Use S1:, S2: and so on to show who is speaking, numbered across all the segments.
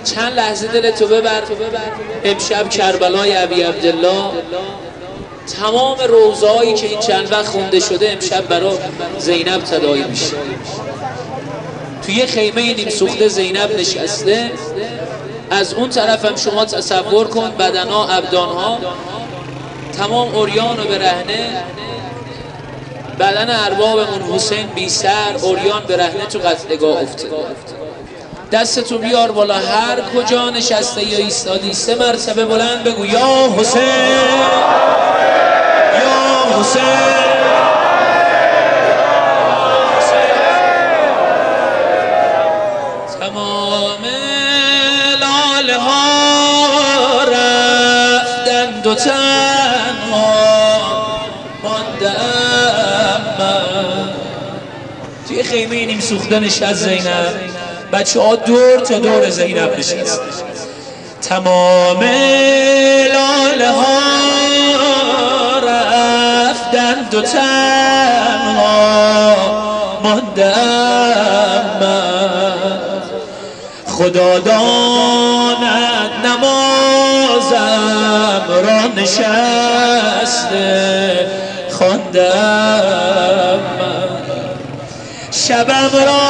S1: چند لحظه دلتو ببر. امشب کربلای ابی عبدالله، تمام روزهایی که این چند وقت خونده شده امشب برای زینب تداعی میشه. توی خیمه نیم سوخته زینب نشسته، از اون طرف هم شما تصور کن بدنها، ابدانها تمام عریان و برهنه، بدن اربابمون حسین بی سر عریان برهنه تو قتلگاه افتاده. دستتو بیار بالا، هر کجا نشسته یا ایستادی 3 مرتبه بلند بگو یا حسین، یا حسین. تمام لاله ها رفتند و تنها ماندم من. توی خیمه نیم سوخته نشست زینب، بچه ها دور تا دور زینب نشست. تمام لاله ها رفتند و تنها ماندم من. خدا داند نمازم را نشسته خواندم من. شبم را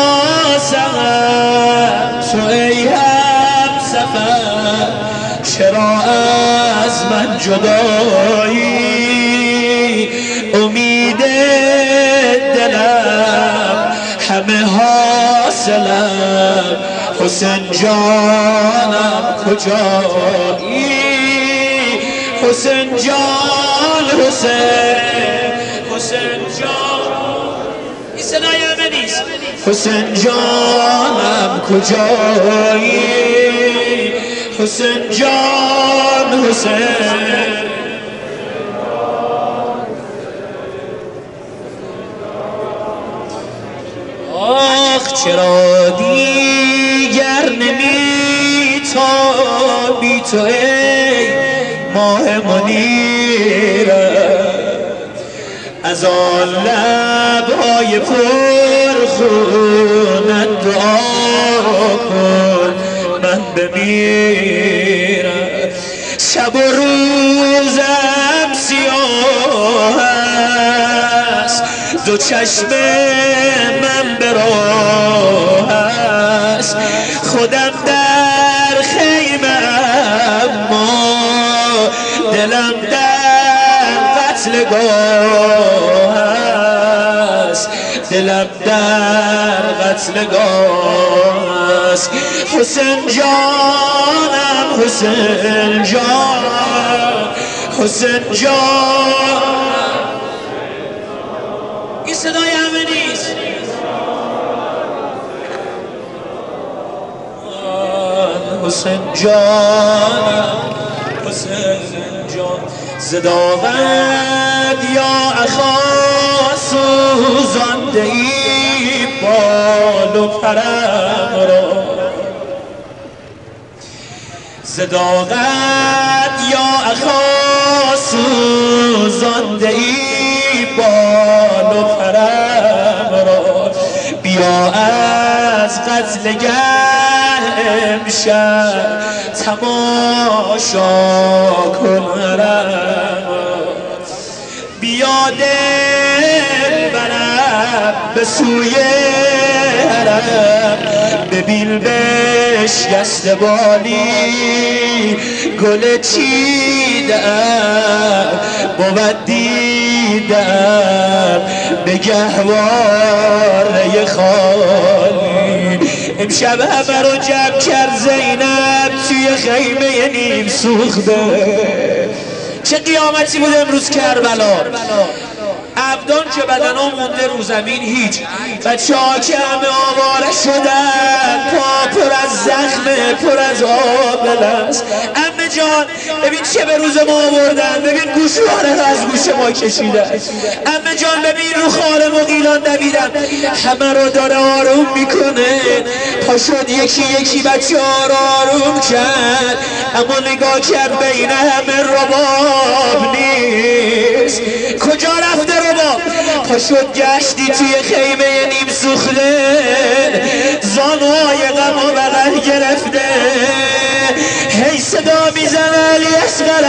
S1: سهم تو ای هم سفر، چرا از من جدایی؟ امید دلم همه حاصلم، حسین جانم کجایی؟ حسین جان، حسین جان، این صدای همه نیست. حسین جانم کجایی؟ حسین جان، حسین. آخ چرا دیگر نمیتابی تو ای ماه منیرم، از آن لبهای پرخونت دعا کن من بمیرم. شب و روزم سیاه است، دو چشم من به راه است، خودم در خیمه اما دلم در قتلگاه است، دلم در قتلگاه است. حسین جانم، حسین جان، حسین جان. این صدای همه نیست. حسین جانم، حسین جان. زداغد یا اخا سوزانده ای بال و پرم را، زداغد یا اخا سوزانده ای بال و پرم را. بیا از قتلگر امشب تماشا کن حرم، بیا دل برم به سوی حرم، ببین بشکسته بالی گل چیدم بود دیدم به گهواره خالی. امشب همه رو جمع کرد زینب توی خیمه نیم سوخته. چه قیامتی بود امروز کربلا. ابدان که بدنا مونده رو زمین هیچ، بچه ها که همه آواره شدن، پا پر از زخمه، پر از آبل است. عمه جان ببین چه به روز ما آوردن، ببین گوشواره از گوش ما کشیدن. عمه جان ببین رو خال مغیلان دویدن، همه رو داره آروم میکنه. پا شد یکی یکی بچه ها رو آروم کرد، اما نگاه کرد بین همه رباب نیست. کجا رفته رباب؟ پا شد گشتی توی خیمه نیم سوخته، زانوهای غم و بغل گرفته هی صدا میزنه علی اصغر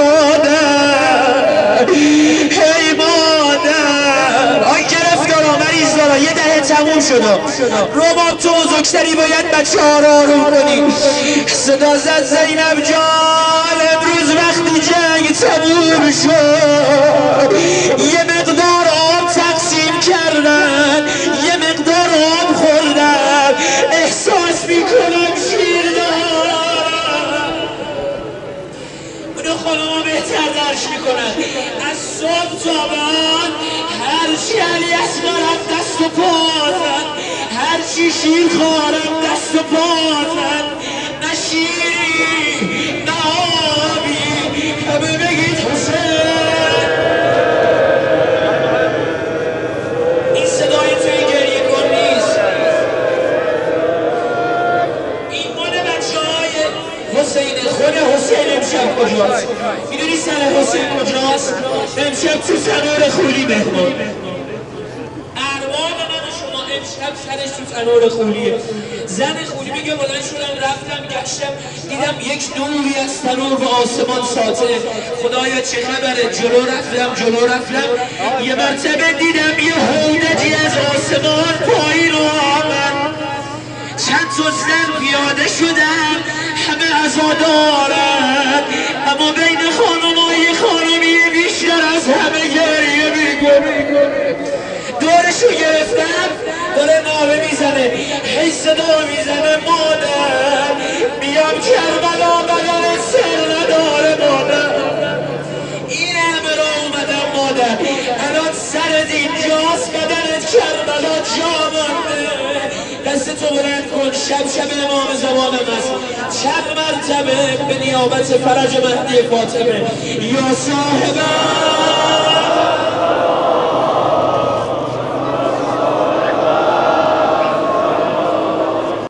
S1: مادر هی مادر آی گرفتارا مریض دارا یه دهه تموم شده روباب تو بزرگتری باید بچه ها رو آروم کنی صدا زد زینب جان امروز وقتی جنگ تموم شد یه مقدار آب تقسیم کردن یه مقدار آب خوردن احساس میکنم شیر دارم اونو خانم بهتر درش میکنن از صبح تا بعد هرچی علی اصغرم دست و پازن هرچی شیر خارم دست و پازن نه شیری نه آبی همه بگید حسین این صدای توی گریه کن نیست این مال بچه های حسینه خود حسین امشب کجاست میدونی سر حسین کجاست امشب تو تنور خولی مهمان ارباب من شما امشب سرش تو تنور خولیه زن خولی میگه بلند شدم رفتم گشتم دیدم یک نوری از تنور به آسمان ساطعه خدایا چه خبره جلو رفتم یه مرتبه دیدم یه هودجی از آسمان پایین آمد چند تا زن پیاده شدن همه عزادارن اما بین خانمای خانمی بیشتر از همه گریه میکنه دورشو گرفتم داره ناله میزنه هی صدا میزنه مادر بیام کربلا بدنت سر نداره مادر این همه را اومدم مادر الان سرت اینجاست بدنت کربلا جا مانده دستتو بلند کن شب امام زمانم است چند مرتبه به نیابت فرج مهدی فاطمه یا صاحبم